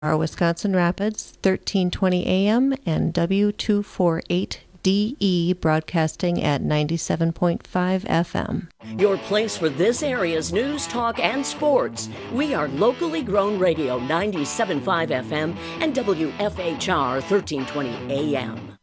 Our Wisconsin Rapids, 1320 AM and W248DE broadcasting at 97.5 FM. Your place for this area's news, talk, and sports. We are locally grown radio 97.5 FM and WFHR 1320 AM.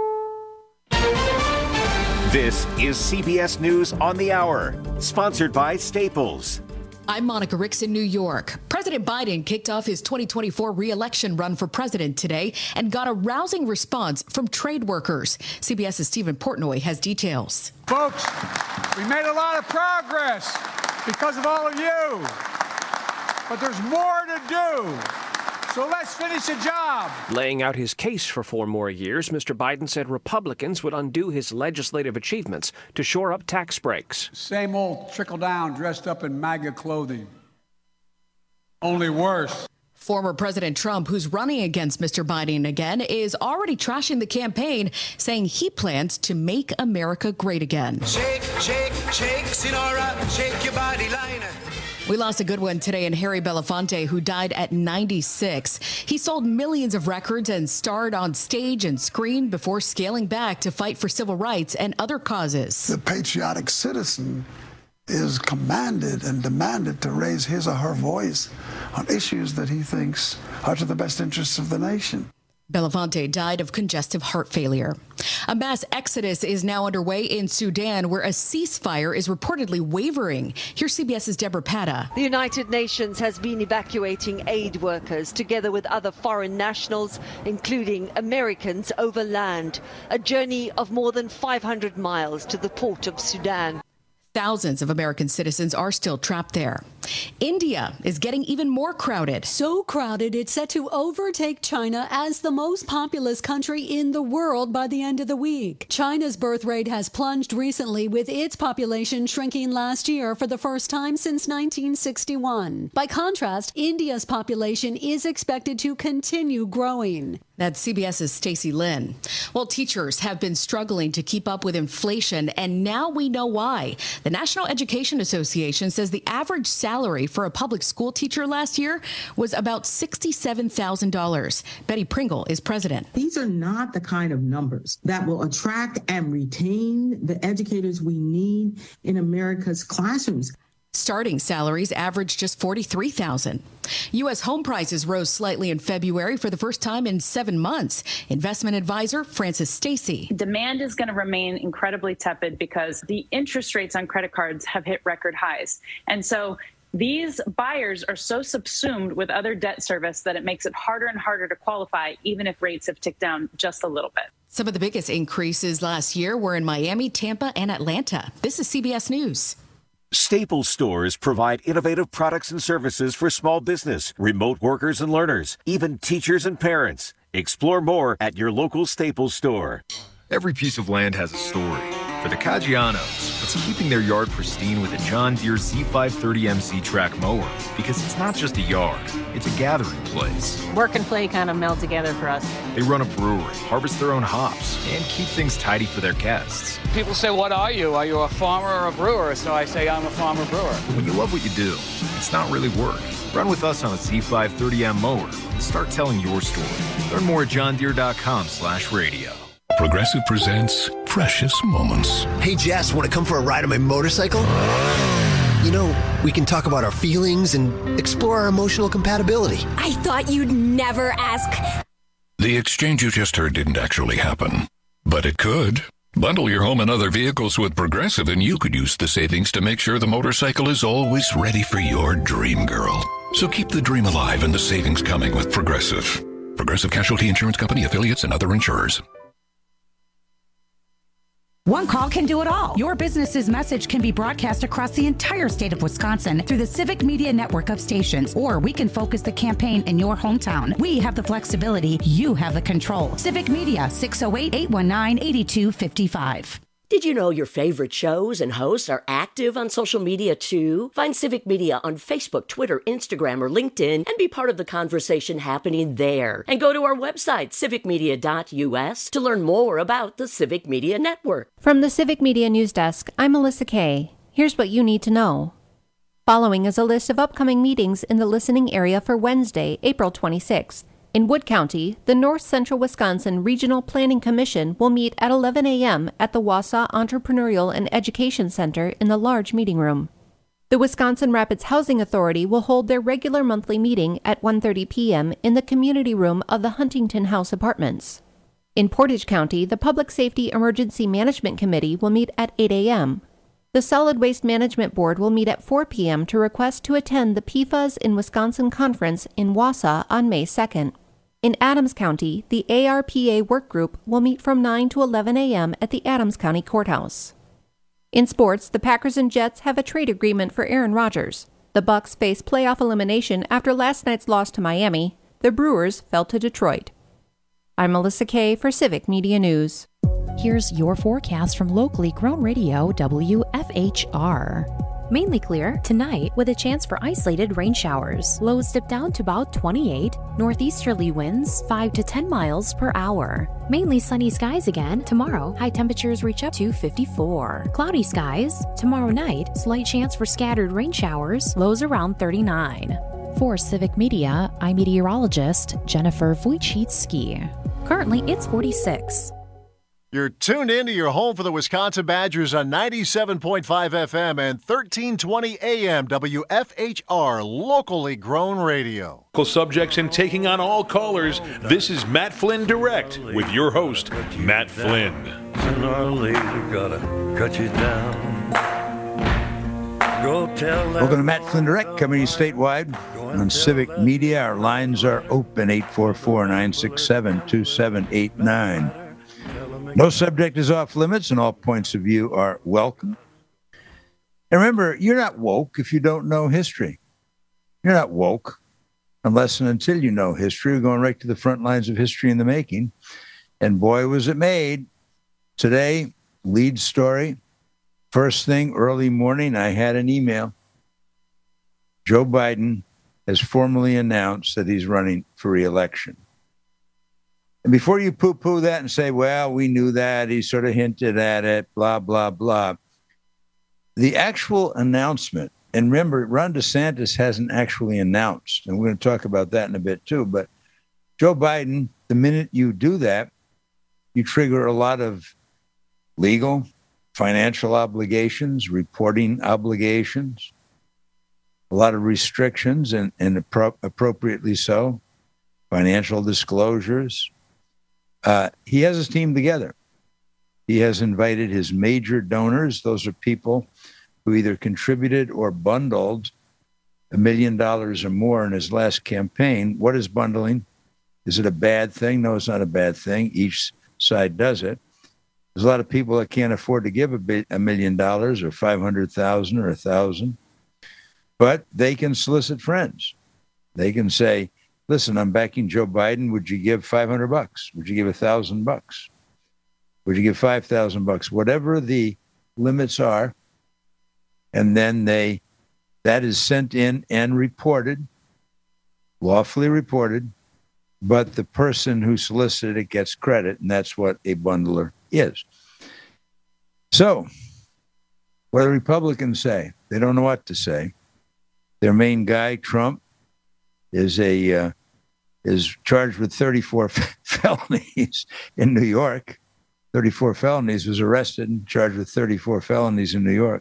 This is CBS News on the Hour, sponsored by Staples. I'm Monica Ricks in New York. President Biden kicked off his 2024 re-election run for president today and got a rousing response from trade workers. CBS's Stephen Portnoy has details. Folks, we made a lot of progress because of all of you, but there's more to do. So let's finish the job. Laying out his case for 4 more years, Mr. Biden said Republicans would undo his legislative achievements to shore up tax breaks. Same old trickle-down dressed up in MAGA clothing. Only worse. Former President Trump, who's running against Mr. Biden again, is already trashing the campaign, saying he plans to make America great again. Shake, shake, shake, Sinora, shake your body liner. We lost a good one today in Harry Belafonte, who died at 96. He sold millions of records and starred on stage and screen before scaling back to fight for civil rights and other causes. The patriotic citizen is commanded and demanded to raise his or her voice on issues that he thinks are to the best interests of the nation. Belafonte died of congestive heart failure. A mass exodus is now underway in Sudan, where a ceasefire is reportedly wavering. Here's CBS's Deborah Patta. The United Nations has been evacuating aid workers together with other foreign nationals, including Americans, over land. A journey of more than 500 miles to the port of Sudan. Thousands of American citizens are still trapped there. India is getting even more crowded. So crowded, it's set to overtake China as the most populous country in the world by the end of the week. China's birth rate has plunged recently, with its population shrinking last year for the first time since 1961. By contrast, India's population is expected to continue growing. That's CBS's Stacey Lynn. Well, teachers have been struggling to keep up with inflation, and now we know why. The National Education Association says the average salary for a public school teacher last year was about $67,000. Betty Pringle is president. These are not the kind of numbers that will attract and retain the educators we need in America's classrooms. Starting salaries averaged just $43,000. U.S. home prices rose slightly in February for the first time in 7 months. Investment advisor Frances Stacy. Demand is going to remain incredibly tepid because the interest rates on credit cards have hit record highs. And so these buyers are so subsumed with other debt service that it makes it harder and harder to qualify, even if rates have ticked down just a little bit. Some of the biggest increases last year were in Miami, Tampa, and Atlanta. This is CBS News. Staples stores provide innovative products and services for small business, remote workers and learners, even teachers and parents. Explore more at your local Staples store. Every piece of land has a story. For the Caggianos, it's keeping their yard pristine with a John Deere Z530MC track mower, because it's not just a yard, it's a gathering place. Work and play kind of meld together for us. They run a brewery, harvest their own hops, and keep things tidy for their guests. People say, what are you? Are you a farmer or a brewer? So I say I'm a farmer brewer. When you love what you do, it's not really work. Run with us on a Z530M mower and start telling your story. Learn more at johndeere.com/radio. Progressive presents Precious Moments. Hey, Jess, want to come for a ride on my motorcycle? You know, we can talk about our feelings and explore our emotional compatibility. I thought you'd never ask. The exchange you just heard didn't actually happen, but it could. Bundle your home and other vehicles with Progressive, and you could use the savings to make sure the motorcycle is always ready for your dream girl. So keep the dream alive and the savings coming with Progressive. Progressive Casualty Insurance Company, affiliates, and other insurers. One call can do it all. Your business's message can be broadcast across the entire state of Wisconsin through the Civic Media network of stations, or we can focus the campaign in your hometown. We have the flexibility. You have the control. Civic Media, 608-819-8255. Did you know your favorite shows and hosts are active on social media too? Find Civic Media on Facebook, Twitter, Instagram, or LinkedIn and be part of the conversation happening there. And go to our website, civicmedia.us, to learn more about the Civic Media Network. From the Civic Media News Desk, I'm Melissa Kay. Here's what you need to know. Following is a list of upcoming meetings in the listening area for Wednesday, April 26th. In Wood County, the North Central Wisconsin Regional Planning Commission will meet at 11 a.m. at the Wausau Entrepreneurial and Education Center in the large meeting room. The Wisconsin Rapids Housing Authority will hold their regular monthly meeting at 1:30 p.m. in the community room of the Huntington House Apartments. In Portage County, the Public Safety Emergency Management Committee will meet at 8 a.m. The Solid Waste Management Board will meet at 4 p.m. to request to attend the PFAS in Wisconsin Conference in Wausau on May 2nd. In Adams County, the ARPA Work Group will meet from 9 to 11 a.m. at the Adams County Courthouse. In sports, the Packers and Jets have a trade agreement for Aaron Rodgers. The Bucs face playoff elimination after last night's loss to Miami. The Brewers fell to Detroit. I'm Melissa Kay for Civic Media News. Here's your forecast from locally grown radio WFHR. Mainly clear tonight with a chance for isolated rain showers. Lows dip down to about 28. Northeasterly winds 5 to 10 miles per hour. Mainly sunny skies again tomorrow. High temperatures reach up to 54. Cloudy skies tomorrow night. Slight chance for scattered rain showers. Lows around 39. For Civic Media, I'm meteorologist Jennifer Wojcicki. Currently, it's 46. You're tuned in to your home for the Wisconsin Badgers on 97.5 FM and 1320 AM WFHR, locally grown radio. Subjects and taking on all callers, this is Matt Flynn Direct with your host, Matt Flynn. Sooner or later, gotta cut you down. Go tell that. Welcome to Matt Flynn Direct, coming to you statewide on Civic Media. Our lines are open, 844-967-2789. No subject is off limits, and all points of view are welcome. And remember, you're not woke if you don't know history. You're not woke unless and until you know history. We're going right to the front lines of history in the making. And boy, was it made. Today, lead story. First thing, early morning, I had an email. Joe Biden has formally announced that he's running for re-election. And before you poo-poo that and say, well, we knew that, he sort of hinted at it, blah, blah, blah. The actual announcement, and remember, Ron DeSantis hasn't actually announced, and we're going to talk about that in a bit too, but Joe Biden, the minute you do that, you trigger a lot of legal, financial obligations, reporting obligations, a lot of restrictions, and appropriately so, financial disclosures. He has his team together. He has invited his major donors. Those are people who either contributed or bundled $1 million or more in his last campaign. What is bundling? Is it a bad thing? No, it's not a bad thing. Each side does it. There's a lot of people that can't afford to give $1 million or $500,000 or $1,000, but they can solicit friends. They can say, listen, I'm backing Joe Biden. Would you give $500? Would you give $1,000? Would you give $5,000? Whatever the limits are. And then that is sent in and reported, lawfully reported, but the person who solicited it gets credit, and that's what a bundler is. So, what do Republicans say? They don't know what to say. Their main guy, Trump, is charged with 34 felonies in New York. 34 felonies, was arrested and charged with 34 felonies in New York.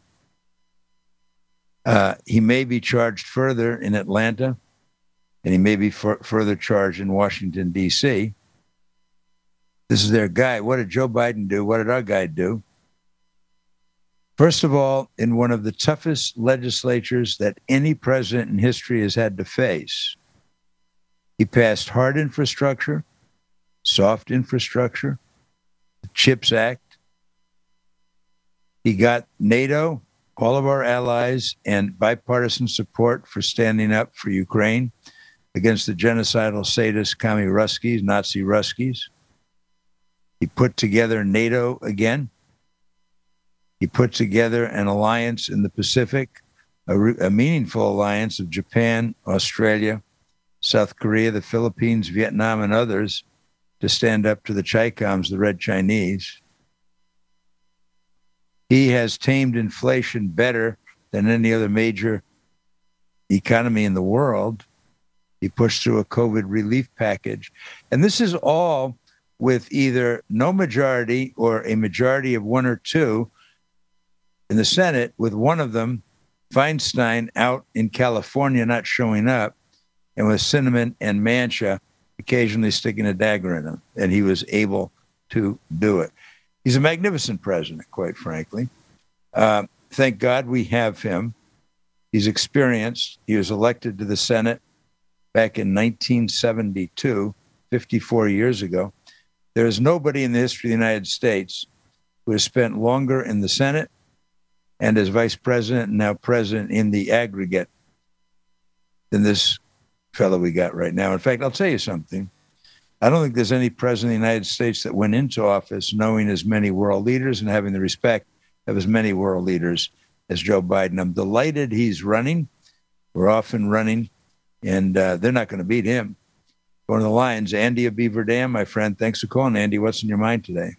He may be charged further in Atlanta, and he may be further charged in Washington, D.C. This is their guy. What did Joe Biden do? What did our guy do? First of all, in one of the toughest legislatures that any president in history has had to face, he passed hard infrastructure, soft infrastructure, the CHIPS Act. He got NATO, all of our allies, and bipartisan support for standing up for Ukraine against the genocidal sadist commie Ruskies, Nazi Ruskies. He put together NATO again. He put together an alliance in the Pacific, a meaningful alliance of Japan, Australia, South Korea, the Philippines, Vietnam, and others to stand up to the Chicoms, the Red Chinese. He has tamed inflation better than any other major economy in the world. He pushed through a COVID relief package. And this is all with either no majority or a majority of one or two in the Senate, with one of them, Feinstein, out in California not showing up, and with Sinema and Manchin occasionally sticking a dagger in him. And he was able to do it. He's a magnificent president, quite frankly. Thank God we have him. He's experienced. He was elected to the Senate back in 1972, 54 years ago. There is nobody in the history of the United States who has spent longer in the Senate and as vice president and now president in the aggregate than this fellow we got right now. In fact, I'll tell you something. I don't think there's any president of the United States that went into office knowing as many world leaders and having the respect of as many world leaders as Joe Biden. I'm delighted he's running. We're often running, and they're not going to beat him. Going to the lines, Andy of Beaver Dam, my friend. Thanks for calling, Andy. What's in your mind today?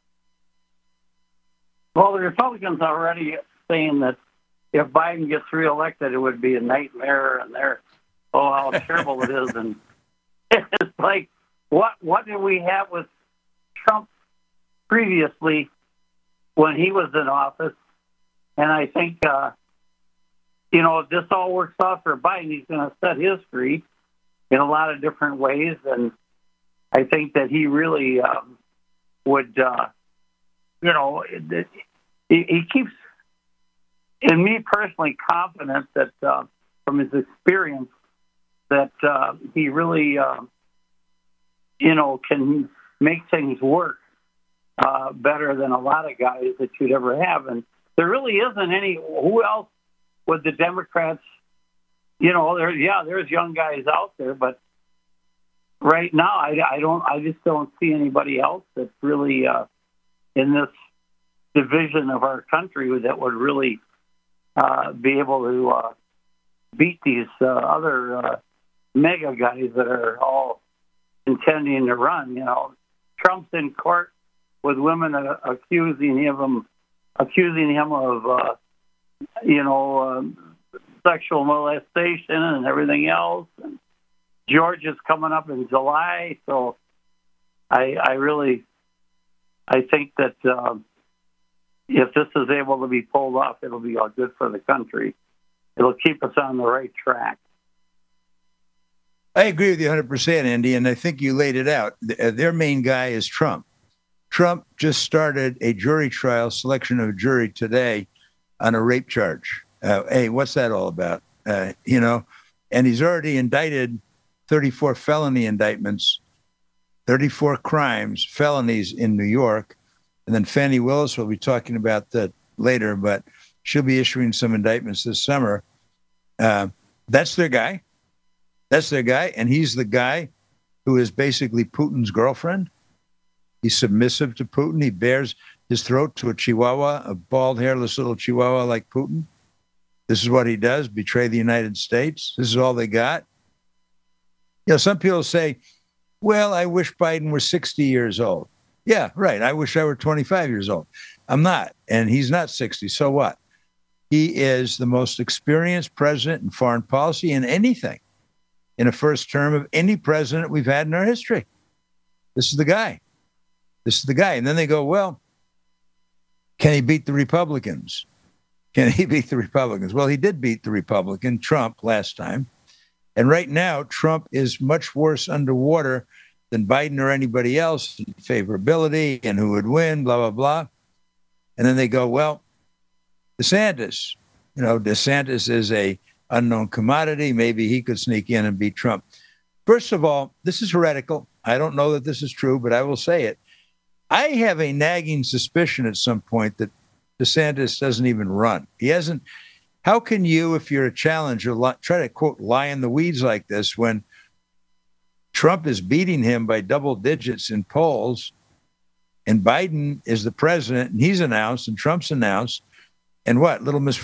Well, the Republicans are already saying that if Biden gets reelected, it would be a nightmare, and how terrible it is. And it's like, what did we have with Trump previously when he was in office? And I think, if this all works out for Biden, he's going to set history in a lot of different ways. And I think that he really would, he keeps, and me personally, confident that from his experience that he really, can make things work better than a lot of guys that you'd ever have. And there really isn't any. Who else would the Democrats? There's young guys out there, but right now I just don't see anybody else that's really in this division of our country that would really be able to beat these other mega guys that are all intending to run. Trump's in court with women accusing him of sexual molestation and everything else. And Georgia's coming up in July, so I think that if this is able to be pulled off, it'll be all good for the country. It'll keep us on the right track. I agree with you 100%, Andy, and I think you laid it out. Their main guy is Trump. Trump just started a jury trial, selection of a jury today on a rape charge. Hey, what's that all about? And he's already indicted 34 felony indictments, 34 crimes, felonies in New York. And then Fani Willis, we'll be talking about that later, but she'll be issuing some indictments this summer. That's their guy. That's their guy. And he's the guy who is basically Putin's girlfriend. He's submissive to Putin. He bears his throat to a chihuahua, a bald, hairless little chihuahua like Putin. This is what he does, betray the United States. This is all they got. Some people say, well, I wish Biden were 60 years old. Yeah, right. I wish I were 25 years old. I'm not. And he's not 60. So what? He is the most experienced president in foreign policy in anything in a first term of any president we've had in our history. This is the guy. This is the guy. And then they go, well, can he beat the Republicans? Can he beat the Republicans? Well, he did beat the Republican, Trump, last time. And right now, Trump is much worse underwater than Biden or anybody else in favorability and who would win, blah, blah, blah. And then they go, well, DeSantis. DeSantis is a unknown commodity. Maybe he could sneak in and beat Trump. First of all, this is heretical. I don't know that this is true, but I will say it. I have a nagging suspicion at some point that DeSantis doesn't even run. He hasn't. How can you, if you're a challenger, try to, quote, lie in the weeds like this when Trump is beating him by double digits in polls and Biden is the president and he's announced and Trump's announced, and what? Little Lord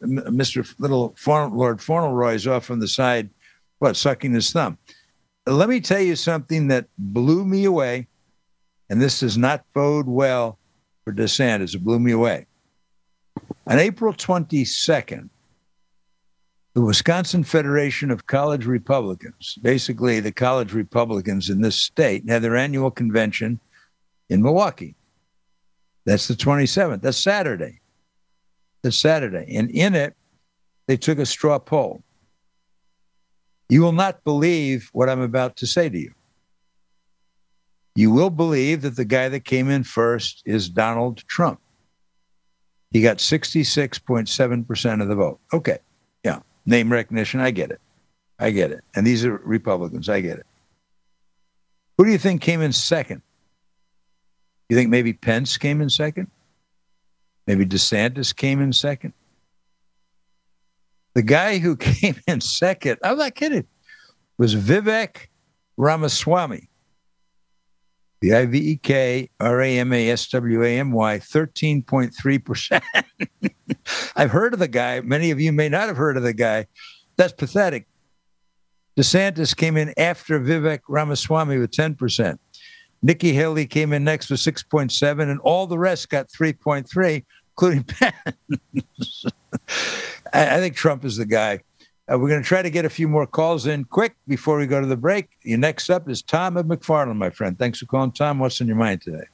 Fauntleroy is off on the side, sucking his thumb. Let me tell you something that blew me away, and this does not bode well for DeSantis. It blew me away. On April 22nd, The Wisconsin Federation of College Republicans, basically the college Republicans in this state, had their annual convention in Milwaukee. That's the 27th. That's Saturday. And in it, they took a straw poll. You will not believe what I'm about to say to you. You will believe that the guy that came in first is Donald Trump. He got 66.7% of the vote. Okay. Yeah. Name recognition. I get it. And these are Republicans. I get it. Who do you think came in second? You think maybe Pence came in second? Maybe DeSantis came in second? The guy who came in second, I'm not kidding, was Vivek Ramaswamy. Vivek Ramaswamy, 13.3%. I've heard of the guy. Many of you may not have heard of the guy. That's pathetic. DeSantis came in after Vivek Ramaswamy with 10%. Nikki Haley came in next with 6.7%, and all the rest got 3.3%, including Pence. I think Trump is the guy. We're going to try to get a few more calls in quick before we go to the break. Your next up is Tom of McFarland, my friend. Thanks for calling, Tom. What's on your mind today?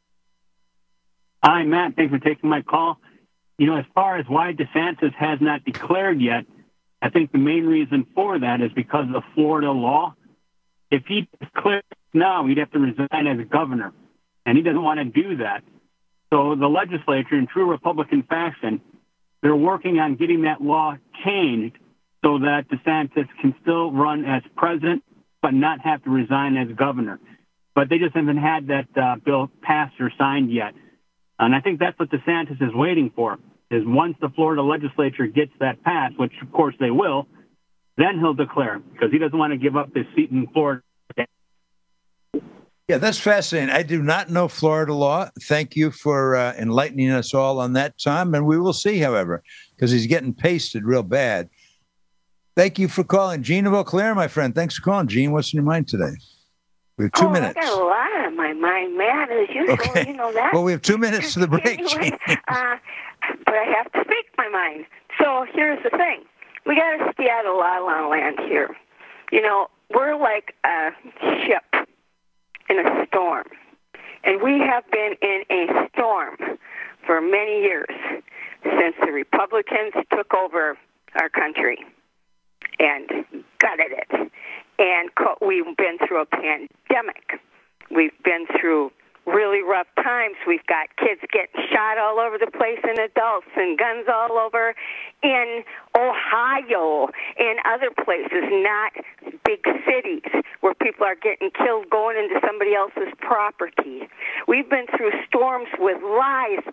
Hi, Matt. Thanks for taking my call. As far as why DeSantis has not declared yet, I think the main reason for that is because of the Florida law. If he declared now, he'd have to resign as governor, and he doesn't want to do that. So the legislature, in true Republican fashion, they're working on getting that law changed so that DeSantis can still run as president, but not have to resign as governor. But they just haven't had that bill passed or signed yet. And I think that's what DeSantis is waiting for, is once the Florida legislature gets that passed, which of course they will, then he'll declare, because he doesn't want to give up his seat in Florida. Yeah, that's fascinating. I do not know Florida law. Thank you for enlightening us all on that, Tom. And we will see, however, because he's getting pasted real bad. Thank you for calling. Gene of Eau Claire, my friend. Thanks for calling. Gene, what's in your mind today? We have 2 minutes. I got a lot on my mind, Matt, as usual. Okay. You know that. Well, we have 2 minutes to the break, anyway, Gene. but I have to speak my mind. So here's the thing. We got to stay out of la-la land here. We're like a ship in a storm. And we have been in a storm for many years since the Republicans took over our country and gutted it. And we've been through a pandemic. We've been through really rough times. We've got kids getting shot all over the place and adults and guns all over in Ohio and other places, not big cities where people are getting killed going into somebody else's property. We've been through storms with lies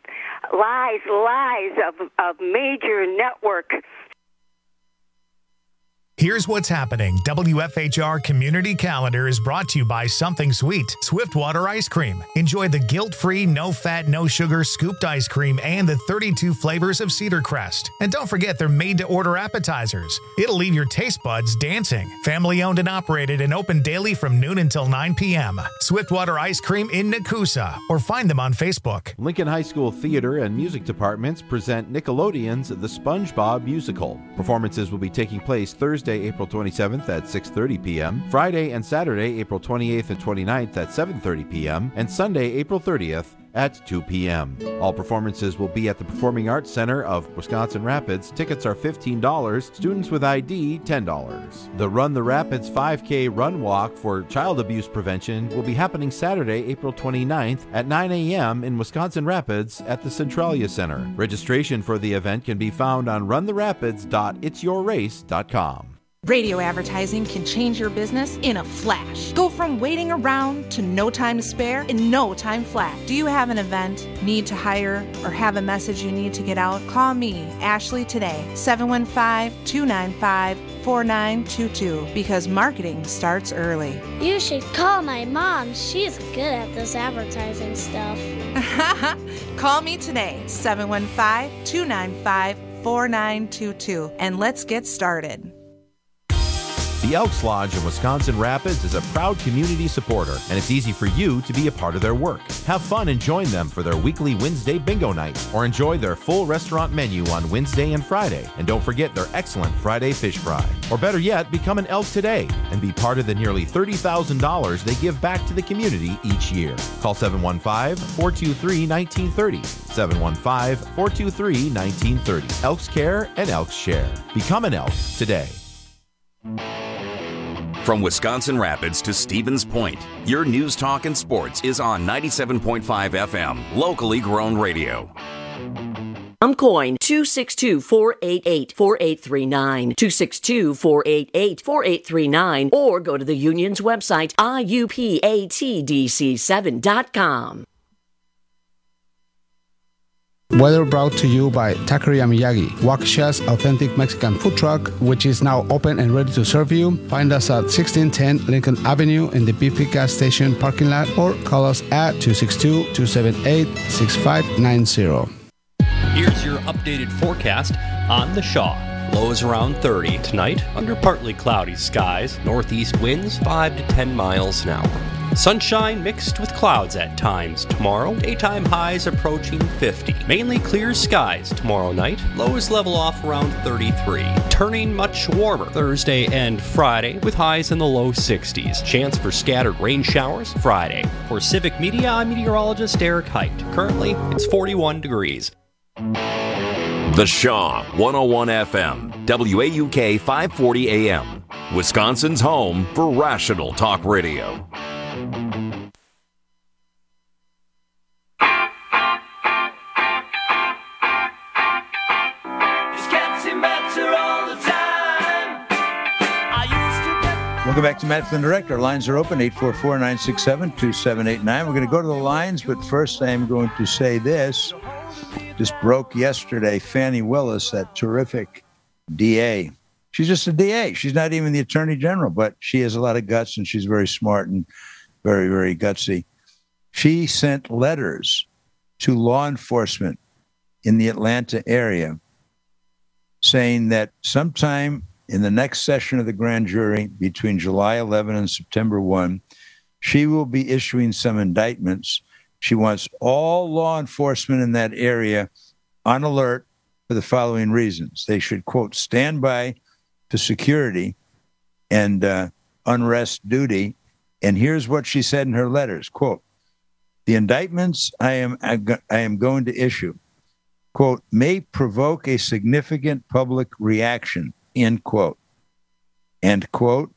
of major network. Here's what's happening. WFHR Community Calendar is brought to you by Something Sweet, Swiftwater Ice Cream. Enjoy the guilt-free, no-fat, no-sugar scooped ice cream and the 32 flavors of Cedar Crest. And don't forget they're made-to-order appetizers. It'll leave your taste buds dancing. Family-owned and operated and open daily from noon until 9 p.m. Swiftwater Ice Cream in Nakusa, or find them on Facebook. Lincoln High School Theater and Music Departments present Nickelodeon's The SpongeBob Musical. Performances will be taking place Thursday, April 27th at 6:30 p.m., Friday and Saturday, April 28th and 29th at 7:30 p.m., and Sunday, April 30th at 2 p.m. All performances will be at the Performing Arts Center of Wisconsin Rapids. Tickets are $15, students with ID $10. The Run the Rapids 5K Run Walk for child abuse prevention will be happening Saturday, April 29th at 9 a.m. in Wisconsin Rapids at the Centralia Center. Registration for the event can be found on runtherapids.itsyourrace.com. Radio advertising can change your business in a flash. Go from waiting around to no time to spare in no time flat. Do you have an event, need to hire, or have a message you need to get out? Call me, Ashley, today, 715-295-4922, because marketing starts early. You should call my mom. She's good at this advertising stuff. Call me today, 715-295-4922, and let's get started. The Elks Lodge in Wisconsin Rapids is a proud community supporter, and it's easy for you to be a part of their work. Have fun and join them for their weekly Wednesday bingo night, or enjoy their full restaurant menu on Wednesday and Friday. And don't forget their excellent Friday fish fry. Or better yet, become an Elk today and be part of the nearly $30,000 they give back to the community each year. Call 715-423-1930. 715-423-1930. Elks Care and Elks Share. Become an Elk today. From Wisconsin Rapids to Stevens Point, your news, talk, and sports is on 97.5 FM, locally grown radio. Coin 262-488-4839, 262-488-4839, or go to the union's website, iupatdc7.com. Weather brought to you by Taqueria Miyagi, Waukesha's authentic Mexican food truck, which is now open and ready to serve you. Find us at 1610 Lincoln Avenue in the BP gas station parking lot, or call us at 262-278-6590. Here's your updated forecast on the Shaw. Lows around 30 tonight, under partly cloudy skies, northeast winds 5 to 10 miles an hour. Sunshine mixed with clouds at times tomorrow. Daytime highs approaching 50. Mainly clear skies tomorrow night. Lows level off around 33. Turning much warmer Thursday and Friday with highs in the low 60s. Chance for scattered rain showers Friday. For Civic Media, I'm meteorologist Eric Height. Currently, it's 41 degrees. The Shaw 101 FM, WAUK 540 AM. Wisconsin's home for rational talk radio. Welcome back to Matt Flynn Direct. Our lines are open, 844-967-2789. We're going to go to the lines, but first I am going to say this. Just broke yesterday, Fannie Willis, that terrific DA. She's just a DA. She's not even the Attorney General, but she has a lot of guts, and she's very smart and very, very gutsy. She sent letters to law enforcement in the Atlanta area saying that sometime in the next session of the grand jury between July 11 and September 1, she will be issuing some indictments. She wants all law enforcement in that area on alert for the following reasons. They should, quote, stand by to security and unrest duty. And here's what she said in her letters, quote, the indictments I am going to issue, quote, may provoke a significant public reaction, end quote. And quote,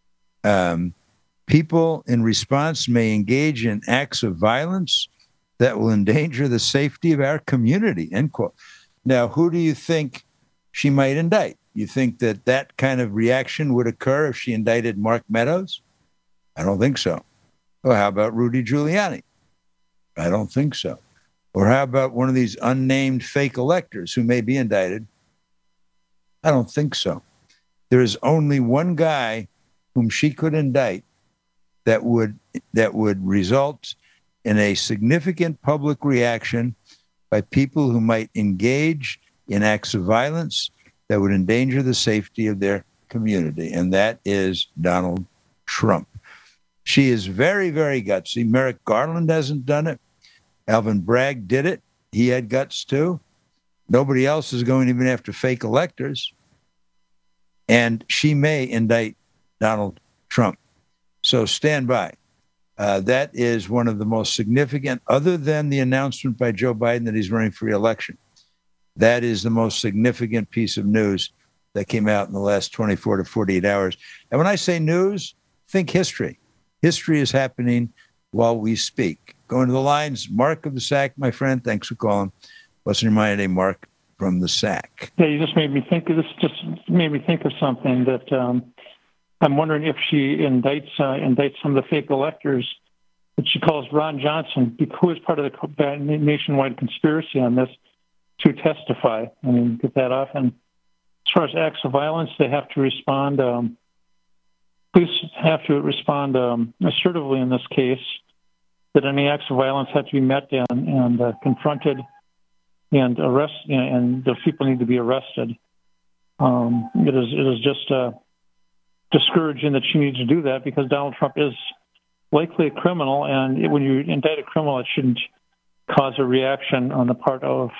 people in response may engage in acts of violence that will endanger the safety of our community, end quote. Now, who do you think she might indict? You think that that kind of reaction would occur if she indicted Mark Meadows? I don't think so. Well, how about Rudy Giuliani? I don't think so. Or how about one of these unnamed fake electors who may be indicted? I don't think so. There is only one guy whom she could indict that would result in a significant public reaction by people who might engage in acts of violence that would endanger the safety of their community, and that is Donald Trump. She is very, very gutsy. Merrick Garland hasn't done it. Alvin Bragg did it. He had guts too. Nobody else is going even after fake electors. And she may indict Donald Trump. So stand by. That is one of the most significant, other than the announcement by Joe Biden that he's running for re-election. That is the most significant piece of news that came out in the last 24 to 48 hours. And when I say news, think history. History is happening while we speak. Going to the lines, Mark of the Sac, my friend. Thanks for calling. What's in your mind today, Mark from the Sac? Yeah, you just made me think. This just made me think of something that I'm wondering if she indicts some of the fake electors that she calls Ron Johnson, who is part of the nationwide conspiracy on this, to testify. I mean, get that off. And as far as acts of violence, they have to respond. Police have to respond assertively in this case. That any acts of violence have to be met and confronted and arrested, and the people need to be arrested. It is just discouraging that she needs to do that because Donald Trump is likely a criminal, and when you indict a criminal, it shouldn't cause a reaction on the part of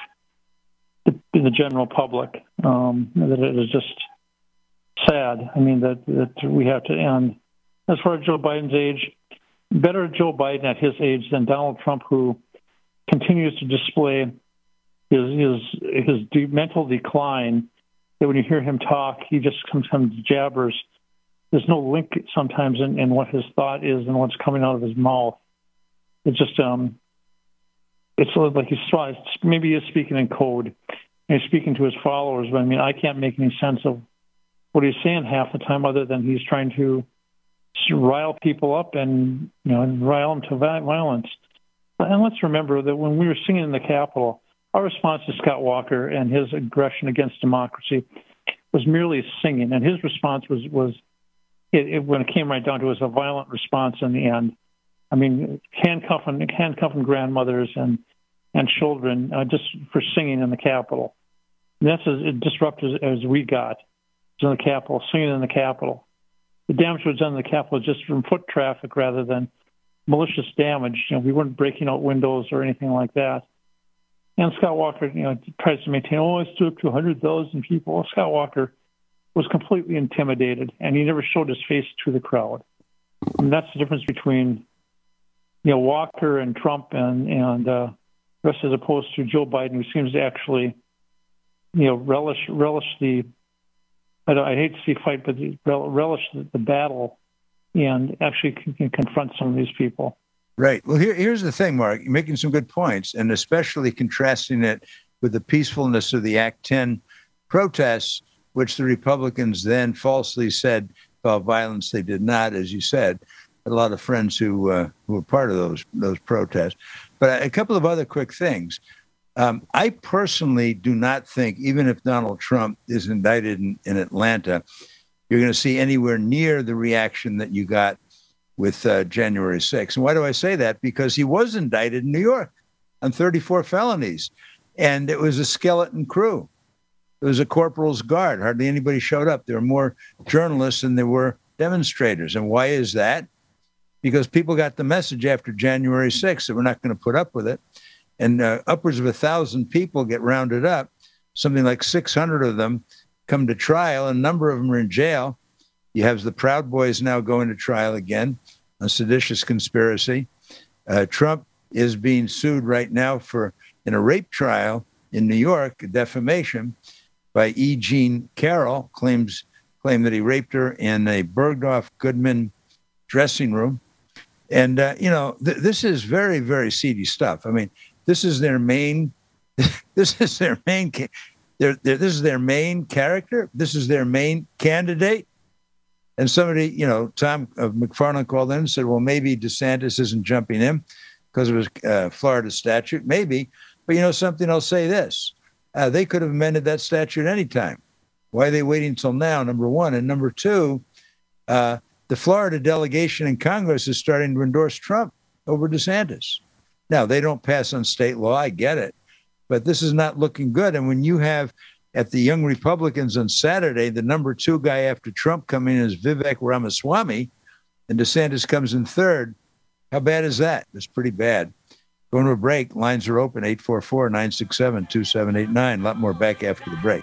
the general public. That it is just sad. I mean, that we have to end. As far as Joe Biden's age, better Joe Biden at his age than Donald Trump, who continues to display his mental decline. That when you hear him talk, he just sometimes jabbers. There's no link sometimes in what his thought is and what's coming out of his mouth. It's just it's like maybe he's speaking in code. And he's speaking to his followers, but I mean, I can't make any sense of what he's saying half the time, other than he's trying to rile people up and rile them to violence. And let's remember that when we were singing in the Capitol, our response to Scott Walker and his aggression against democracy was merely singing, and his response was when it came right down to it, was a violent response in the end. I mean, handcuffing grandmothers and children just for singing in the Capitol. And that's as disruptive as we got in the Capitol, singing in the Capitol. The damage was done in the Capitol just from foot traffic rather than malicious damage. We weren't breaking out windows or anything like that. And Scott Walker, tries to maintain, I stood up to 100,000 people. Well, Scott Walker was completely intimidated, and he never showed his face to the crowd. And that's the difference between, Walker and Trump and rest, as opposed to Joe Biden, who seems to actually, relish the. I hate to see fight, but relish the battle, and actually can confront some of these people. Right. Well, here's the thing, Mark. You're making some good points, and especially contrasting it with the peacefulness of the Act 10 protests, which the Republicans then falsely said about violence. They did not, as you said. A lot of friends who were part of those protests. But a couple of other quick things. I personally do not think, even if Donald Trump is indicted in Atlanta, you're going to see anywhere near the reaction that you got with January 6th. And why do I say that? Because he was indicted in New York on 34 felonies, and it was a skeleton crew. It was a corporal's guard. Hardly anybody showed up. There were more journalists than there were demonstrators. And why is that? Because people got the message after January 6th that we're not going to put up with it. And upwards of 1,000 people get rounded up. Something like 600 of them come to trial. A number of them are in jail. You have the Proud Boys now going to trial again, a seditious conspiracy. Trump is being sued right now in a rape trial in New York, defamation, by E. Jean Carroll, claim that he raped her in a Bergdorf Goodman dressing room. And, this is very, very seedy stuff. I mean, this is their main character. This is their main candidate. And somebody, Tom McFarland called in and said, well, maybe DeSantis isn't jumping in because of his Florida statute. Maybe. But something, I'll say this. They could have amended that statute any time. Why are they waiting until now, number one? And number two, the Florida delegation in Congress is starting to endorse Trump over DeSantis. Now, they don't pass on state law. I get it. But this is not looking good. And when you have at the Young Republicans on Saturday, the number 2 guy after Trump coming in is Vivek Ramaswamy, and DeSantis comes in third, how bad is that? It's pretty bad. Going to a break. Lines are open, 844-967-2789. A lot more back after the break.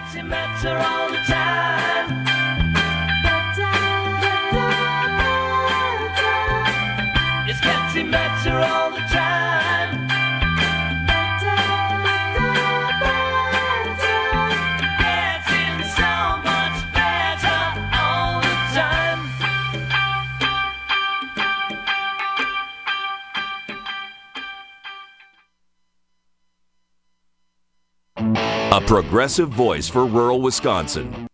A progressive voice for rural Wisconsin.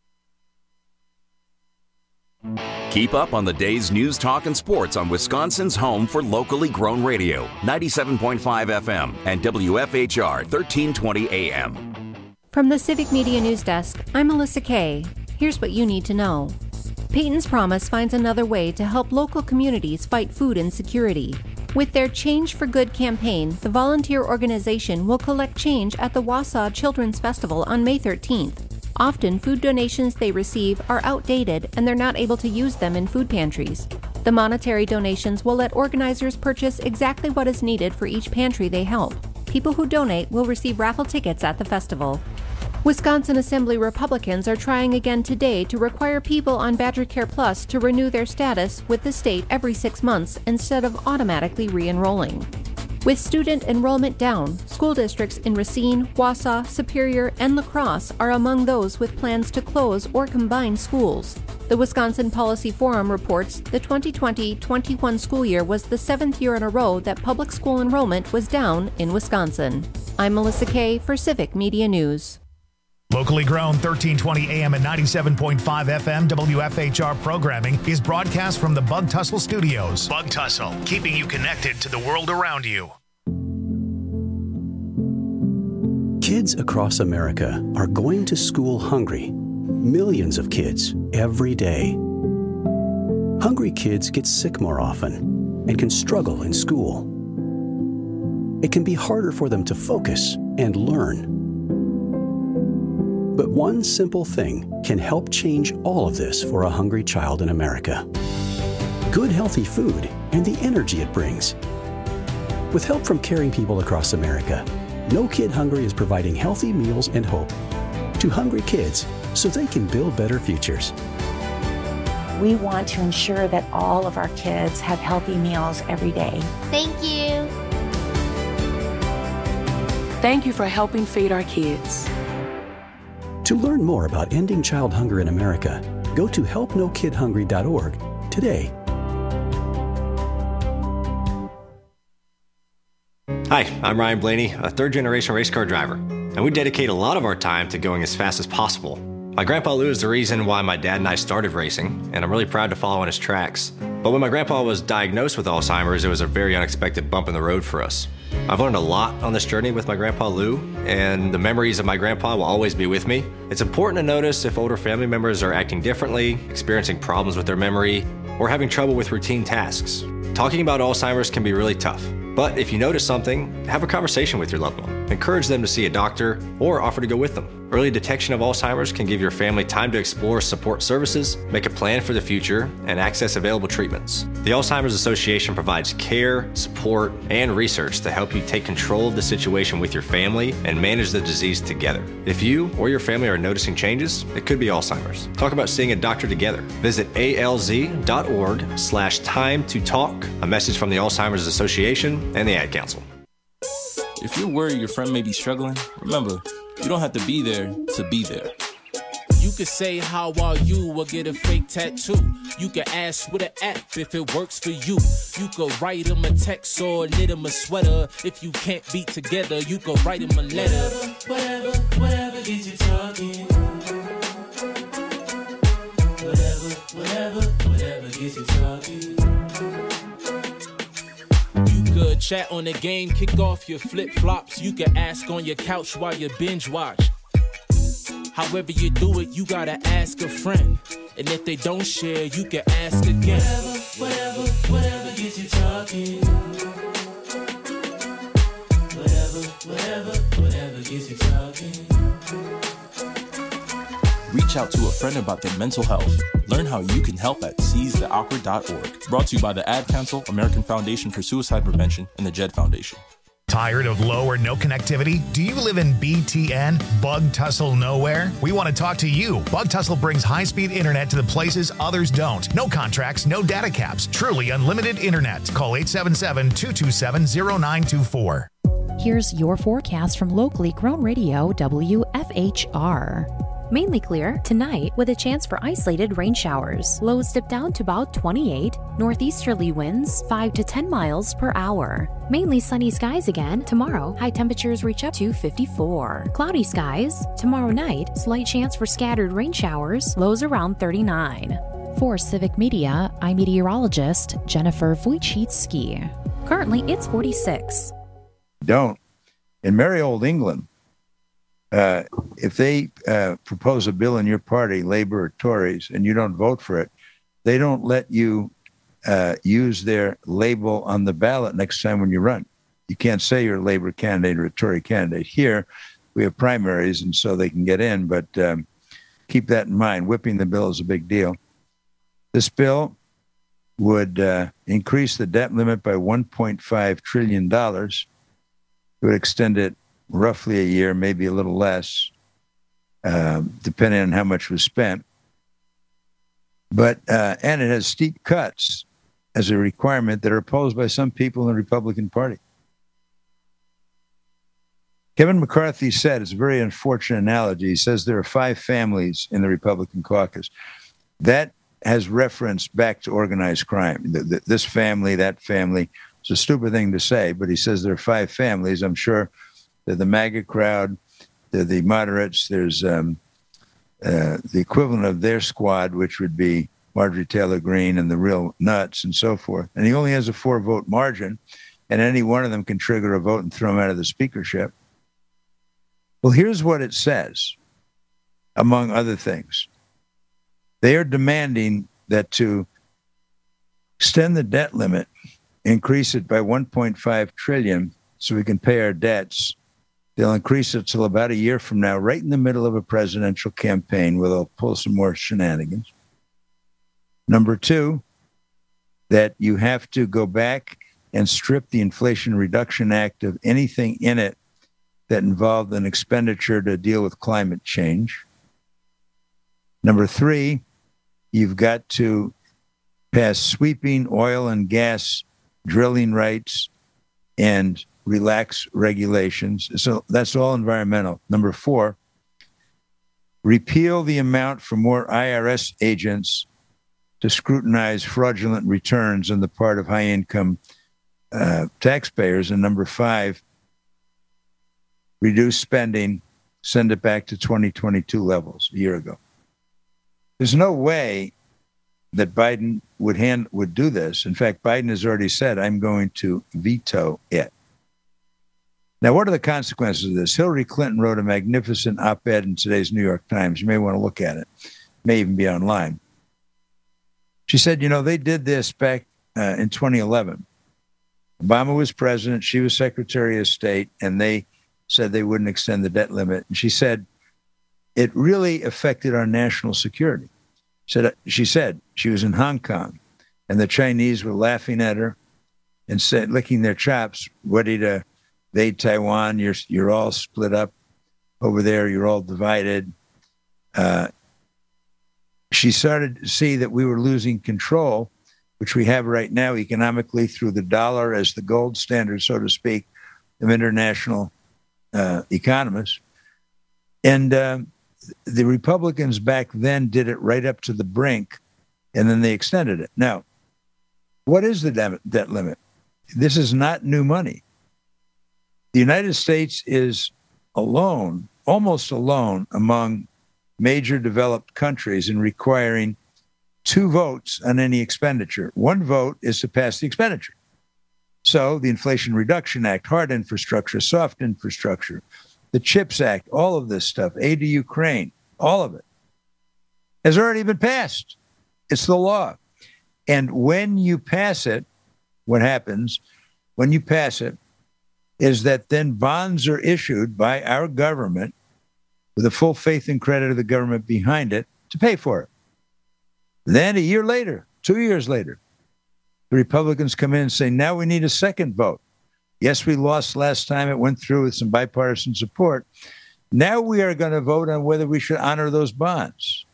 Keep up on the day's news, talk, and sports on Wisconsin's home for locally grown radio, 97.5 FM and WFHR 1320 AM. From the Civic Media News Desk, I'm Melissa Kay. Here's what you need to know. Peyton's Promise finds another way to help local communities fight food insecurity. With their Change for Good campaign, the volunteer organization will collect change at the Wausau Children's Festival on May 13th. Often, food donations they receive are outdated and they're not able to use them in food pantries. The monetary donations will let organizers purchase exactly what is needed for each pantry they help. People who donate will receive raffle tickets at the festival. Wisconsin Assembly Republicans are trying again today to require people on Badger Care Plus to renew their status with the state every 6 months instead of automatically re-enrolling. With student enrollment down, school districts in Racine, Wausau, Superior, and La Crosse are among those with plans to close or combine schools. The Wisconsin Policy Forum reports the 2020-21 school year was the 7th year in a row that public school enrollment was down in Wisconsin. I'm Melissa Kay for Civic Media News. Locally grown 1320 AM and 97.5 FM WFHR programming is broadcast from the Bug Tussle Studios. Bug Tussle, keeping you connected to the world around you. Kids across America are going to school hungry. Millions of kids every day. Hungry kids get sick more often and can struggle in school. It can be harder for them to focus and learn. But one simple thing can help change all of this for a hungry child in America. Good, healthy food and the energy it brings. With help from caring people across America, No Kid Hungry is providing healthy meals and hope to hungry kids so they can build better futures. We want to ensure that all of our kids have healthy meals every day. Thank you. Thank you for helping feed our kids. To learn more about ending child hunger in America, go to helpnokidhungry.org today. Hi, I'm Ryan Blaney, a third-generation race car driver, and we dedicate a lot of our time to going as fast as possible. My grandpa Lou is the reason why my dad and I started racing, and I'm really proud to follow in his tracks. But when my grandpa was diagnosed with Alzheimer's, it was a very unexpected bump in the road for us. I've learned a lot on this journey with my grandpa Lou, and the memories of my grandpa will always be with me. It's important to notice if older family members are acting differently, experiencing problems with their memory, or having trouble with routine tasks. Talking about Alzheimer's can be really tough. But if you notice something, have a conversation with your loved one. Encourage them to see a doctor or offer to go with them. Early detection of Alzheimer's can give your family time to explore support services, make a plan for the future, and access available treatments. The Alzheimer's Association provides care, support, and research to help you take control of the situation with your family and manage the disease together. If you or your family are noticing changes, it could be Alzheimer's. Talk about seeing a doctor together. Visit alz.org/time to talk. A message from the Alzheimer's Association and the Ad Council. If you're worried your friend may be struggling, remember, you don't have to be there to be there. You could say, how are you, or get a fake tattoo. You could ask with an app if it works for you. You could write him a text or knit him a sweater. If you can't be together, you could write him a letter. Whatever gets you talking. Whatever gets you talking. Good chat on the game, kick off your flip-flops. You can ask on your couch while you binge watch. However you do it, you gotta ask a friend. And if they don't share, you can ask again. Whatever gets you talking. Whatever gets you talking. Reach out to a friend about their mental health. Learn how you can help at seizetheawkward.org. Brought to you by the Ad Council, American Foundation for Suicide Prevention, and the Jed Foundation. Tired of low or no connectivity? Do you live in BTN, Bug Tussle Nowhere? We want to talk to you. Bug Tussle brings high-speed internet to the places others don't. No contracts, no data caps. Truly unlimited internet. Call 877-227-0924. Here's your forecast from locally grown radio WFHR. Mainly clear tonight with a chance for isolated rain showers. Lows dip down to about 28. Northeasterly winds 5 to 10 miles per hour. Mainly sunny skies again tomorrow. High temperatures reach up to 54. Cloudy skies tomorrow night. Slight chance for scattered rain showers. Lows around 39. For Civic Media, I'm meteorologist Jennifer Wojcicki. Currently, it's 46. Don't. In merry old England, if they propose a bill in your party, Labor or Tories, and you don't vote for it, they don't let you use their label on the ballot next time when you run. You can't say you're a Labor candidate or a Tory candidate. Here, we have primaries, and so they can get in. But keep that in mind. Whipping the bill is a big deal. This bill would increase the debt limit by $1.5 trillion. It would extend it roughly a year, maybe a little less, depending on how much was spent. But and it has steep cuts as a requirement that are opposed by some people in the Republican Party. Kevin McCarthy said, it's a very unfortunate analogy. He says there are 5 families in the Republican caucus. That has reference back to organized crime. This family, that family. It's a stupid thing to say, but he says there are 5 families. I'm sure they're the MAGA crowd, they're the moderates, there's the equivalent of their squad, which would be Marjorie Taylor Greene and the real nuts and so forth. And he only has a 4-vote margin, and any one of them can trigger a vote and throw him out of the speakership. Well, here's what it says, among other things. They are demanding that to extend the debt limit, increase it by $1.5 trillion so we can pay our debts. They'll increase it till about a year from now, right in the middle of a presidential campaign where they'll pull some more shenanigans. Number 2, that you have to go back and strip the Inflation Reduction Act of anything in it that involved an expenditure to deal with climate change. Number 3, you've got to pass sweeping oil and gas drilling rights and relax regulations. So that's all environmental. Number 4, repeal the amount for more IRS agents to scrutinize fraudulent returns on the part of high-income taxpayers. And number 5, reduce spending, send it back to 2022 levels a year ago. There's no way that Biden would do this. In fact, Biden has already said, I'm going to veto it. Now, what are the consequences of this? Hillary Clinton wrote a magnificent op-ed in today's New York Times. You may want to look at it. It may even be online. She said, they did this back in 2011. Obama was president. She was Secretary of State, and they said they wouldn't extend the debt limit. And she said, it really affected our national security. She said she was in Hong Kong, and the Chinese were laughing at her and said, licking their chops, ready to invade Taiwan. You're all split up over there. You're all divided. She started to see that we were losing control, which we have right now economically through the dollar as the gold standard, so to speak, of international economists. And the Republicans back then did it right up to the brink, and then they extended it. Now, what is the debt limit? This is not new money. The United States is alone, almost alone, among major developed countries in requiring 2 votes on any expenditure. 1 vote is to pass the expenditure. So the Inflation Reduction Act, hard infrastructure, soft infrastructure, the CHIPS Act, all of this stuff, aid to Ukraine, all of it has already been passed. It's the law. And when you pass it, what happens when you pass it is that then bonds are issued by our government with the full faith and credit of the government behind it to pay for it. Then a year later, 2 years later, the Republicans come in and say, now we need a second vote. Yes, we lost last time. It went through with some bipartisan support. Now we are going to vote on whether we should honor those bonds.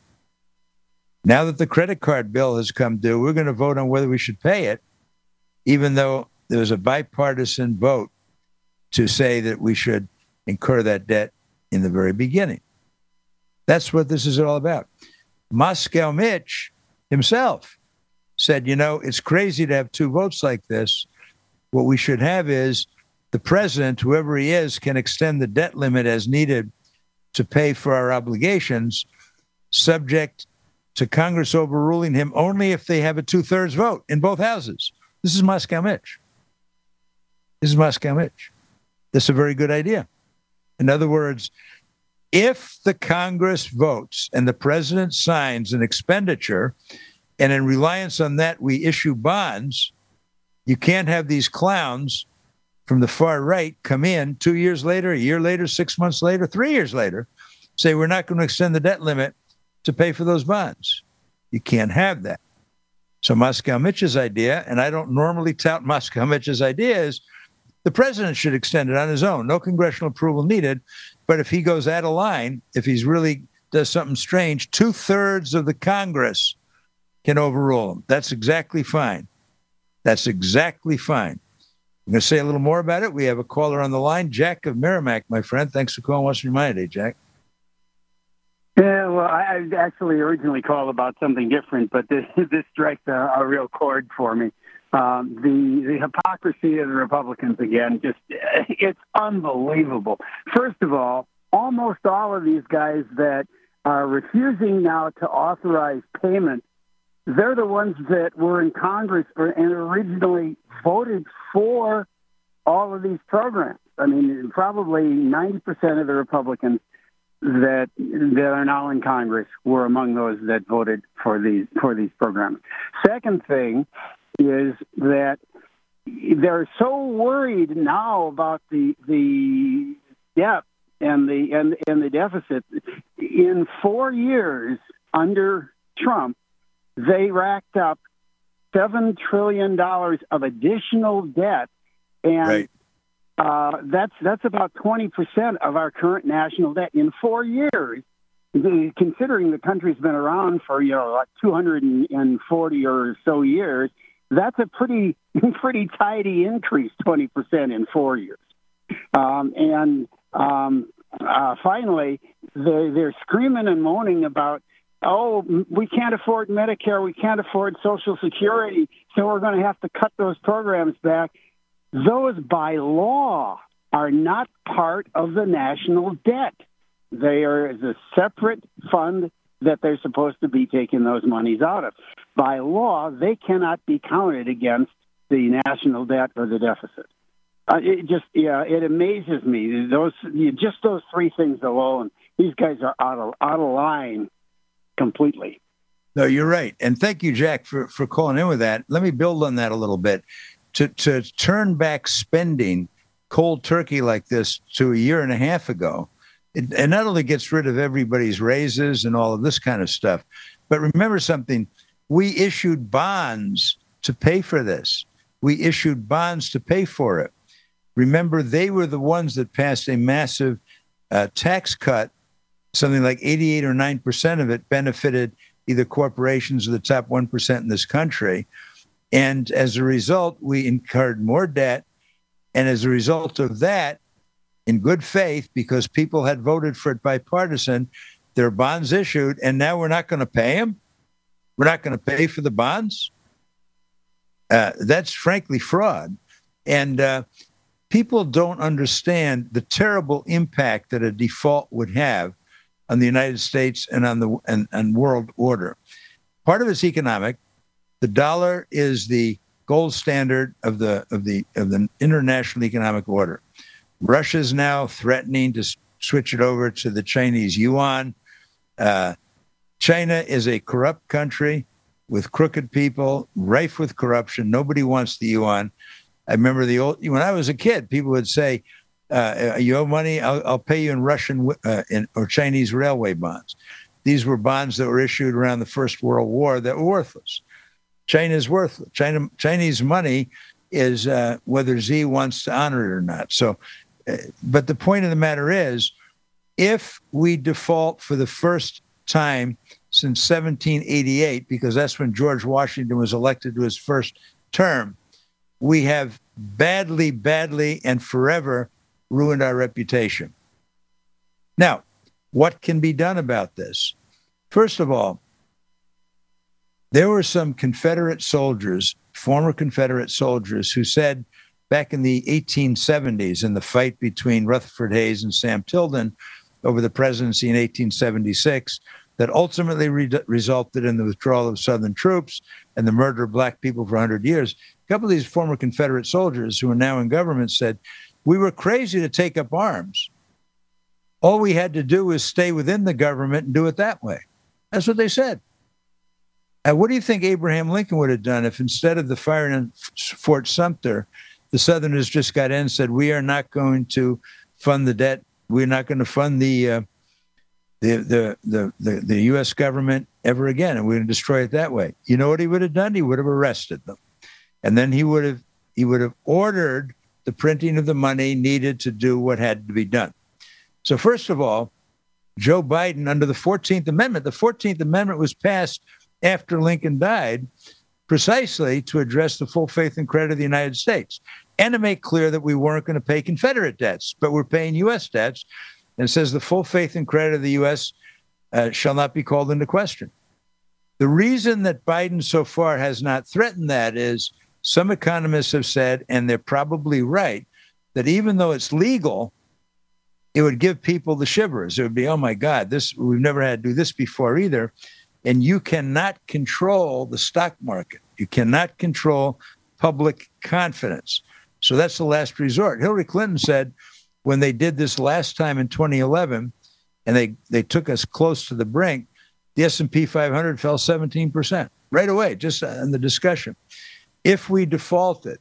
Now that the credit card bill has come due, we're going to vote on whether we should pay it, even though there was a bipartisan vote to say that we should incur that debt in the very beginning. That's what this is all about. Moscow Mitch himself said, it's crazy to have 2 votes like this. What we should have is the president, whoever he is, can extend the debt limit as needed to pay for our obligations, subject to Congress overruling him only if they have a 2/3 vote in both houses. This is Moscow Mitch. This is Moscow Mitch. That's a very good idea. In other words, if the Congress votes and the president signs an expenditure, and in reliance on that, we issue bonds, you can't have these clowns from the far right come in 2 years later, a year later, 6 months later, 3 years later, say we're not going to extend the debt limit to pay for those bonds. You can't have that. So Moscow Mitch's idea, and I don't normally tout Moscow Mitch's idea, is the president should extend it on his own. No congressional approval needed. But if he goes out of line, if he's really does something strange, 2/3 of the Congress can overrule him. That's exactly fine. That's exactly fine. I'm going to say a little more about it. We have a caller on the line, Jack of Merrimack, my friend. Thanks for calling Western Mind today, Jack. Yeah, well, I actually originally called about something different, but this strikes a real chord for me. The hypocrisy of the Republicans again, it's unbelievable. First of all, almost all of these guys that are refusing now to authorize payment, they're the ones that were in Congress and originally voted for all of these programs. I mean, probably 90% of the Republicans that are now in Congress were among those that voted for these programs. Second thing is that they're so worried now about the debt and the deficit. In 4 years under Trump, they racked up $7 trillion of additional debt, and right. That's about 20% of our current national debt in 4 years. Considering the country's been around for like 240 or so years, that's a pretty tidy increase, 20% in 4 years. Finally, they're screaming and moaning about, oh, we can't afford Medicare, we can't afford Social Security, so we're going to have to cut those programs back. Those, by law, are not part of the national debt. They are a separate fund that they're supposed to be taking those monies out of. By law, they cannot be counted against the national debt or the deficit. It amazes me. Those three things alone, these guys are out of line completely. No, you're right. And thank you, Jack, for calling in with that. Let me build on that a little bit. To turn back spending cold turkey like this to a year and a half ago, it not only gets rid of everybody's raises and all of this kind of stuff, but remember something, we issued bonds to pay for this. We issued bonds to pay for it. Remember, they were the ones that passed a massive tax cut. Something like 88 or 9% of it benefited either corporations or the top 1% in this country. And as a result, we incurred more debt. And as a result of that, in good faith, because people had voted for it bipartisan, their bonds issued, and now we're not going to pay them? We're not going to pay for the bonds? That's frankly fraud. And people don't understand the terrible impact that a default would have on the United States and on the and world order. Part of it's economic. The dollar is the gold standard of the international economic order. Russia's now threatening to switch it over to the Chinese yuan. China is a corrupt country with crooked people, rife with corruption. Nobody wants the yuan. I remember when I was a kid, people would say, you owe money, I'll pay you in Russian or Chinese railway bonds. These were bonds that were issued around the First World War that were worthless. China is worthless. Chinese money is whether Xi wants to honor it or not. So, but the point of the matter is, if we default for the first time since 1788, because that's when George Washington was elected to his first term, we have badly and forever ruined our reputation. Now, what can be done about this? First of all, there were some Confederate soldiers, former Confederate soldiers, who said back in the 1870s, in the fight between Rutherford Hayes and Sam Tilden over the presidency in 1876, that ultimately resulted in the withdrawal of Southern troops and the murder of black people for 100 years. A couple of these former Confederate soldiers who are now in government said, we were crazy to take up arms. All we had to do was stay within the government and do it that way. That's what they said. What do you think Abraham Lincoln would have done if instead of the firing on Fort Sumter, the Southerners just got in and said, we are not going to fund the debt. We're not going to fund the the U.S. government ever again, and we're going to destroy it that way. You know what he would have done? He would have arrested them, and then he would have ordered the printing of the money needed to do what had to be done. So first of all, Joe Biden, under the 14th Amendment, the 14th Amendment was passed after Lincoln died, precisely to address the full faith and credit of the United States and to make clear that we weren't going to pay Confederate debts, but we're paying U.S. debts. And it says the full faith and credit of the U.S. Shall not be called into question. The reason that Biden so far has not threatened that is some economists have said, and they're probably right, that even though it's legal, it would give people the shivers. It would be, oh my God, we've never had to do this before either. And you cannot control the stock market. You cannot control public confidence. So that's the last resort. Hillary Clinton said when they did this last time in 2011, and they took us close to the brink, the S&P 500 fell 17% right away, just in the discussion. If we defaulted,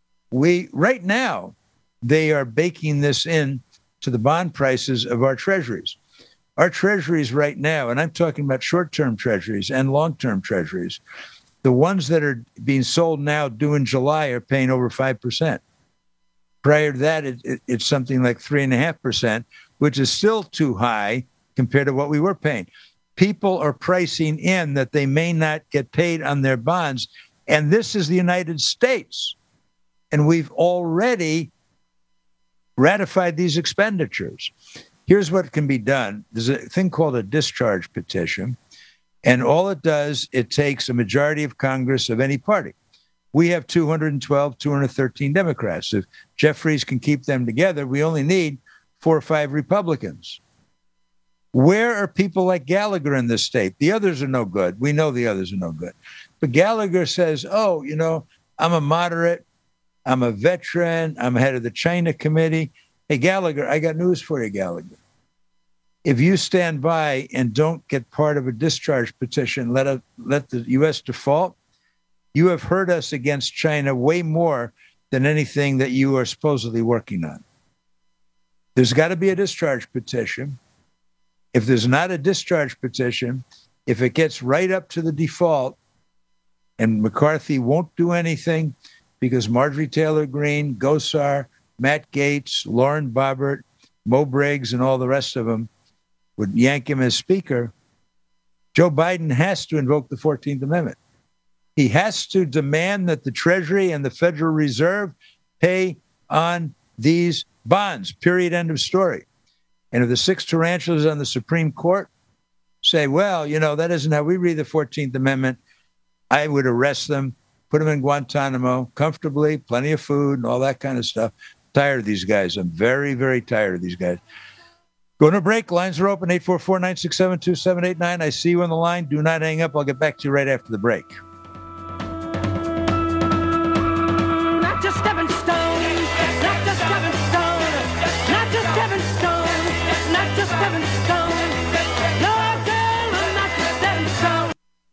right now, they are baking this in to the bond prices of our treasuries. Our treasuries right now, and I'm talking about short-term treasuries and long-term treasuries, the ones that are being sold now due in July are paying over 5%. Prior to that, it's something like 3.5%, which is still too high compared to what we were paying. People are pricing in that they may not get paid on their bonds, and this is the United States. And we've already ratified these expenditures. Here's what can be done. There's a thing called a discharge petition, and all it does, it takes a majority of Congress of any party. We have 212, 213 Democrats. If Jeffries can keep them together, we only need 4 or 5 Republicans. Where are people like Gallagher in this state? The others are no good. We know the others are no good. But Gallagher says, oh, I'm a moderate, I'm a veteran, I'm head of the China Committee. Hey, Gallagher, I got news for you, Gallagher. If you stand by and don't get part of a discharge petition, let the U.S. default, you have hurt us against China way more than anything that you are supposedly working on. There's got to be a discharge petition. If there's not a discharge petition, if it gets right up to the default and McCarthy won't do anything because Marjorie Taylor Greene, Gosar, Matt Gaetz, Lauren Boebert, Mo Briggs, and all the rest of them would yank him as speaker, Joe Biden has to invoke the 14th Amendment. He has to demand that the Treasury and the Federal Reserve pay on these bonds, period, end of story. And if the 6 tarantulas on the Supreme Court say, well, that isn't how we read the 14th Amendment, I would arrest them, put them in Guantanamo comfortably, plenty of food and all that kind of stuff. Tired of these guys. I'm very, very tired of these guys. Going to break. Lines are open, 844-967-2789. I see you on the line. Do not hang up. I'll get back to you right after the break. Not just stepping stones, not just stepping stones, not just stepping stones, not just stepping stones. No, girl, I'm not just stepping stones.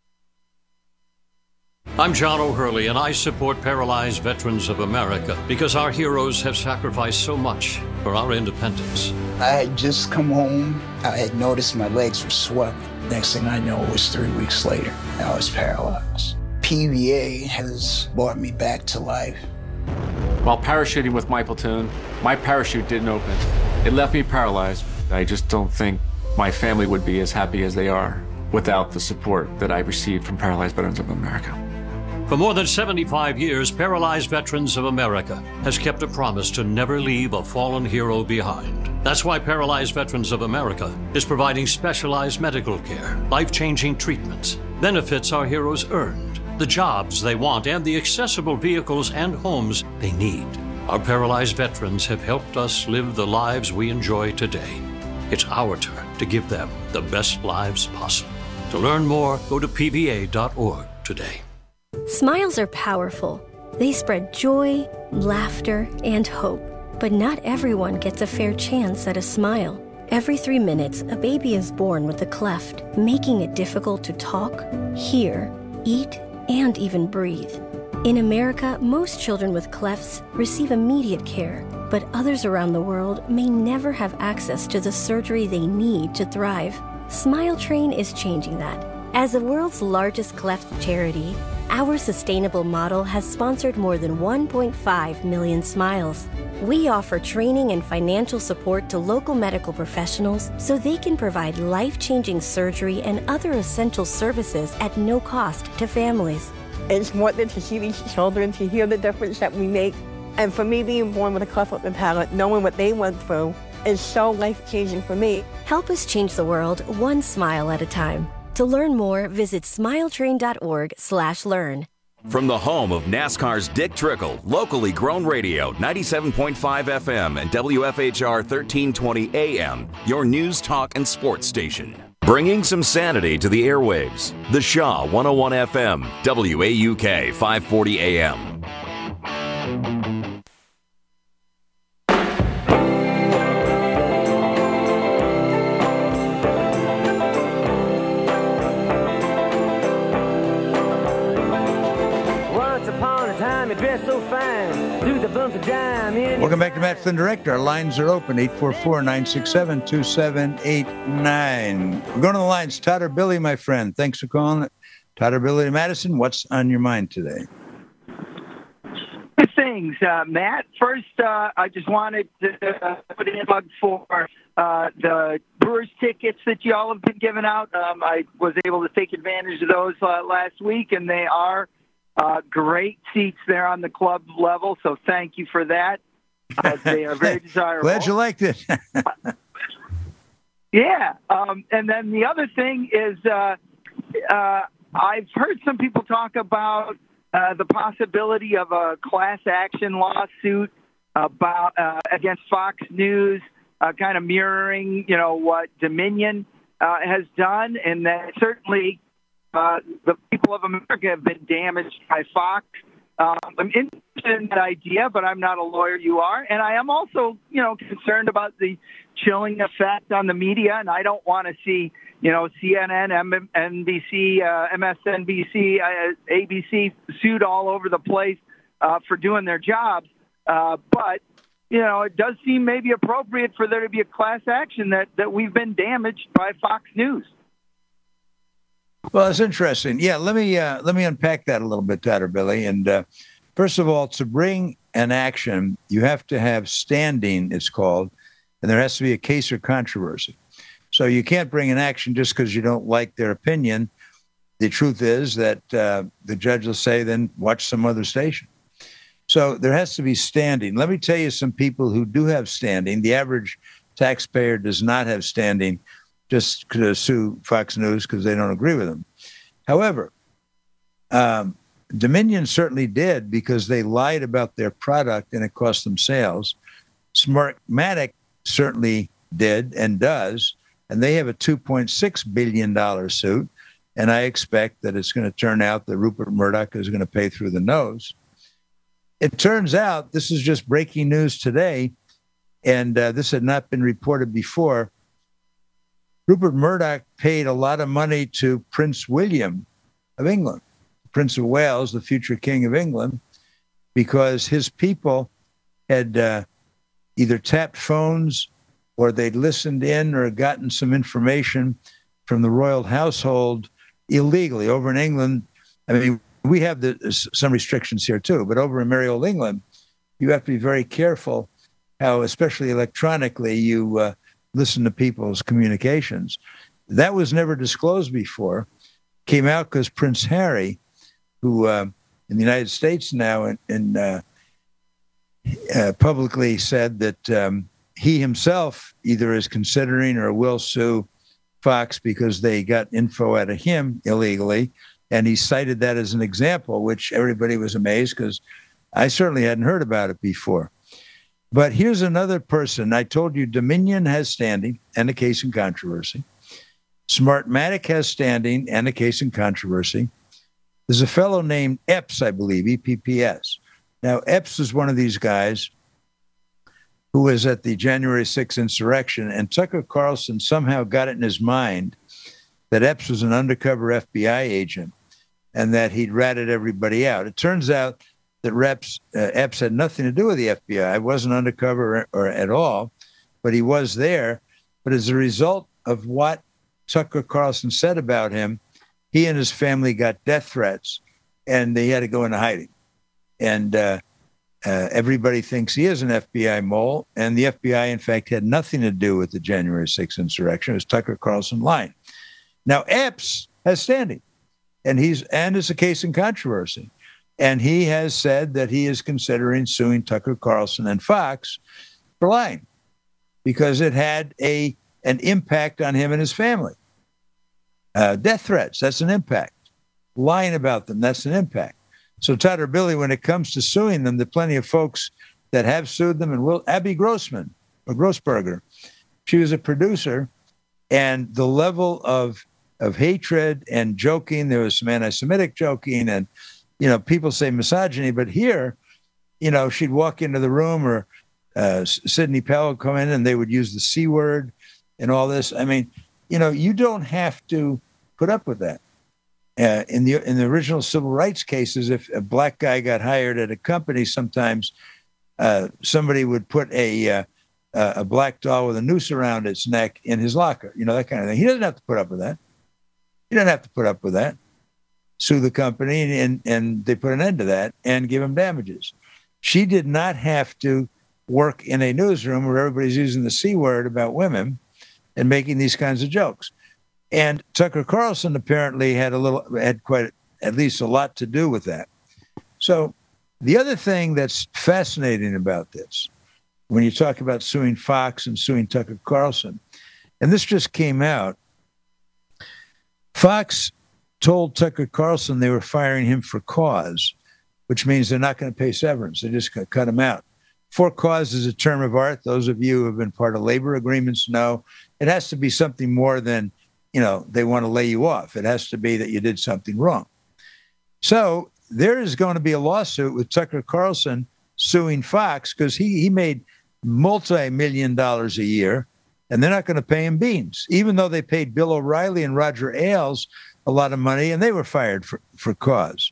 I'm John O'Hurley, and I support Paralyzed Veterans of America because our heroes have sacrificed so much for our independence. I had just come home. I had noticed my legs were swelling. Next thing I know, it was 3 weeks later. I was paralyzed. PVA has brought me back to life. While parachuting with my platoon, my parachute didn't open. It left me paralyzed. I just don't think my family would be as happy as they are without the support that I received from Paralyzed Veterans of America. For more than 75 years, Paralyzed Veterans of America has kept a promise to never leave a fallen hero behind. That's why Paralyzed Veterans of America is providing specialized medical care, life-changing treatments, benefits our heroes earned, the jobs they want, and the accessible vehicles and homes they need. Our paralyzed veterans have helped us live the lives we enjoy today. It's our turn to give them the best lives possible. To learn more, go to pva.org today. Smiles are powerful. They spread joy, laughter, and hope. But not everyone gets a fair chance at a smile. Every 3 minutes, a baby is born with a cleft, making it difficult to talk, hear, eat, and even breathe. In America, most children with clefts receive immediate care, but others around the world may never have access to the surgery they need to thrive. Smile Train is changing that. As the world's largest cleft charity, our sustainable model has sponsored more than 1.5 million smiles. We offer training and financial support to local medical professionals so they can provide life-changing surgery and other essential services at no cost to families. It's wonderful to see these children, to hear the difference that we make. And for me, being born with a cleft lip and palate, knowing what they went through, is so life-changing for me. Help us change the world one smile at a time. To learn more, visit smiletrain.org/learn. From the home of NASCAR's Dick Trickle, locally grown radio, 97.5 FM and WFHR 1320 AM, your news, talk, and sports station. Bringing some sanity to the airwaves. The Shaw 101 FM, WAUK 540 AM. Welcome back to Matt Flynn Direct. Our lines are open, 844-967-2789. We're going to the lines. Todd or Billy, my friend. Thanks for calling. Todd or Billy Madison, what's on your mind today? Good things, Matt. First, I just wanted to put in a plug for the Brewers tickets that you all have been giving out. I was able to take advantage of those last week, and they are great seats there on the club level, so thank you for that. They are very desirable. Glad you liked it. Yeah. And then the other thing is I've heard some people talk about the possibility of a class action lawsuit about against Fox News, kind of mirroring, what Dominion has done, and that certainly the people of America have been damaged by Fox. I'm interested in that idea, but I'm not a lawyer. You are. And I am also, concerned about the chilling effect on the media. And I don't want to see, CNN, NBC, MSNBC, ABC sued all over the place for doing their jobs. But, it does seem maybe appropriate for there to be a class action that we've been damaged by Fox News. Well, it's interesting. Yeah, let me unpack that a little bit, Todd or Billy. And first of all, to bring an action, you have to have standing, it's called, and there has to be a case or controversy. So you can't bring an action just because you don't like their opinion. The truth is that the judge will say, then watch some other station. So there has to be standing. Let me tell you some people who do have standing. The average taxpayer does not have standing just to sue Fox News because they don't agree with them. However, Dominion certainly did because they lied about their product and it cost them sales. Smartmatic certainly did and does, and they have a $2.6 billion suit, and I expect that it's going to turn out that Rupert Murdoch is going to pay through the nose. It turns out, this is just breaking news today, and this had not been reported before, Rupert Murdoch paid a lot of money to Prince William of England, Prince of Wales, the future King of England, because his people had either tapped phones or they'd listened in or gotten some information from the royal household illegally over in England. I mean, we have some restrictions here too, but over in merry old England, you have to be very careful how, especially electronically, you listen to people's communications. That was never disclosed before. Came out because Prince Harry, who in the United States now publicly said that he himself either is considering or will sue Fox because they got info out of him illegally. And he cited that as an example, which everybody was amazed because I certainly hadn't heard about it before. But here's another person. I told you Dominion has standing and a case in controversy. Smartmatic has standing and a case in controversy. There's a fellow named Epps, I believe, EPPS. Now, Epps is one of these guys who was at the January 6th insurrection, and Tucker Carlson somehow got it in his mind that Epps was an undercover FBI agent. and that he'd ratted everybody out. It turns out that Epps had nothing to do with the FBI. Wasn't undercover or at all, but he was there. But as a result of what Tucker Carlson said about him, he and his family got death threats, and they had to go into hiding. And everybody thinks he is an FBI mole, and the FBI, in fact, had nothing to do with the January 6th insurrection. It was Tucker Carlson lying. Now, Epps has standing, and it's a case in controversy. And he has said that he is considering suing Tucker Carlson and Fox for lying because it had an impact on him and his family. Death threats, that's an impact. Lying about them, that's an impact. So, Todd or Billy, when it comes to suing them, there are plenty of folks that have sued them. And Abby Grossman, or Grossberger, she was a producer, and the level of hatred and joking, there was some anti-Semitic joking, and, people say misogyny, but here, she'd walk into the room, or Sidney Powell would come in and they would use the C word and all this. I mean, you don't have to put up with that. In the original civil rights cases, if a black guy got hired at a company, sometimes somebody would put a black doll with a noose around its neck in his locker, that kind of thing. He doesn't have to put up with that. He doesn't have to put up with that. Sue the company, and they put an end to that and give him damages. She did not have to work in a newsroom where everybody's using the C word about women and making these kinds of jokes. And Tucker Carlson apparently had at least a lot to do with that. So the other thing that's fascinating about this, when you talk about suing Fox and suing Tucker Carlson, and this just came out, Fox told Tucker Carlson they were firing him for cause, which means they're not going to pay severance. They're just going to cut him out. For cause is a term of art. Those of you who have been part of labor agreements know it has to be something more than, they want to lay you off. It has to be that you did something wrong. So there is going to be a lawsuit with Tucker Carlson suing Fox because he made multi-million-dollars a year, and they're not going to pay him beans, even though they paid Bill O'Reilly and Roger Ailes a lot of money, and they were fired for cause.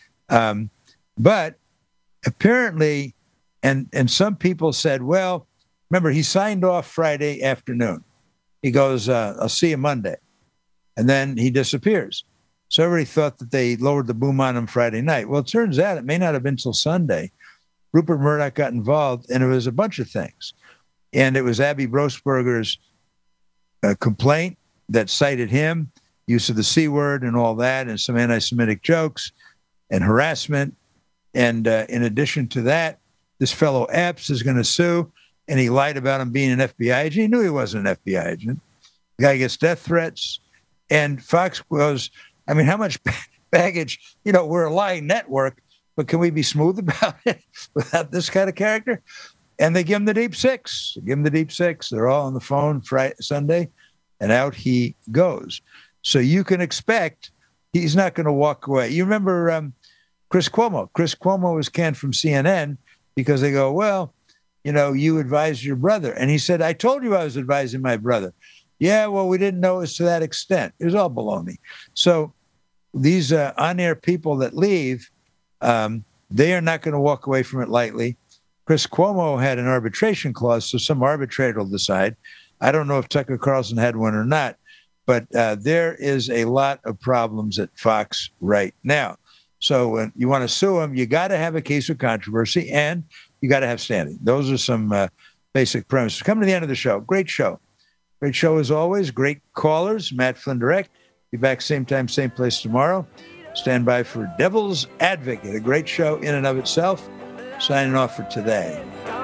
But apparently, and some people said, well, remember, he signed off Friday afternoon. He goes, I'll see you Monday. And then he disappears. So everybody thought that they lowered the boom on him Friday night. Well, it turns out it may not have been till Sunday. Rupert Murdoch got involved, and it was a bunch of things. And it was Abby Grossberger's complaint that cited him, use of the C word and all that, and some anti-Semitic jokes and harassment. And in addition to that, this fellow Epps is going to sue, and he lied about him being an FBI agent. He knew he wasn't an FBI agent. The guy gets death threats. And Fox goes, I mean, how much baggage, we're a lying network, but can we be smooth about it without this kind of character? And they give him the deep six. They're all on the phone Friday, Sunday, and out he goes. So you can expect he's not going to walk away. You remember Chris Cuomo. Chris Cuomo was canned from CNN because they go, well, you advised your brother. And he said, I told you I was advising my brother. Yeah, well, we didn't know it was to that extent. It was all baloney. So these on-air people that leave, they are not going to walk away from it lightly. Chris Cuomo had an arbitration clause, so some arbitrator will decide. I don't know if Tucker Carlson had one or not, but there is a lot of problems at Fox right now. So when you want to sue them, you got to have a case of controversy, and you got to have standing. Those are some basic premises. Coming to the end of the show. Great show. Great show as always. Great callers. Matt Flynn Direct. Be back same time, same place tomorrow. Stand by for Devil's Advocate, a great show in and of itself. Signing off for today.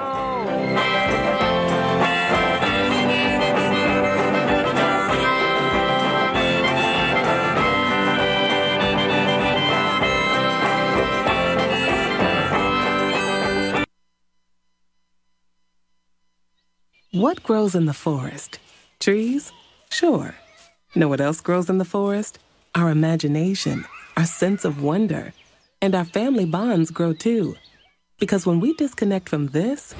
What grows in the forest? Trees? Sure. Know what else grows in the forest? Our imagination, our sense of wonder, and our family bonds grow too. Because when we disconnect from this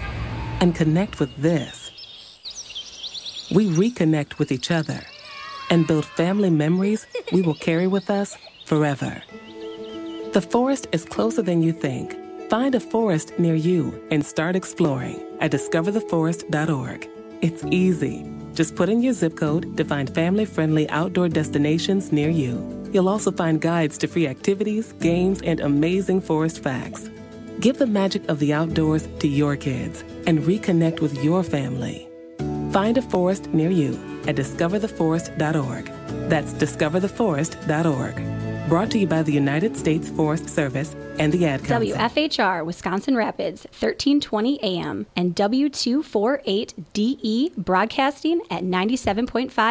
and connect with this, we reconnect with each other and build family memories we will carry with us forever. The forest is closer than you think. Find a forest near you and start exploring at discovertheforest.org. It's easy. Just put in your zip code to find family-friendly outdoor destinations near you. You'll also find guides to free activities, games, and amazing forest facts. Give the magic of the outdoors to your kids and reconnect with your family. Find a forest near you at discovertheforest.org. That's discovertheforest.org. Brought to you by the United States Forest Service and the Ad Council. WFHR, Wisconsin Rapids, 1320 AM, and W248DE broadcasting at 97.5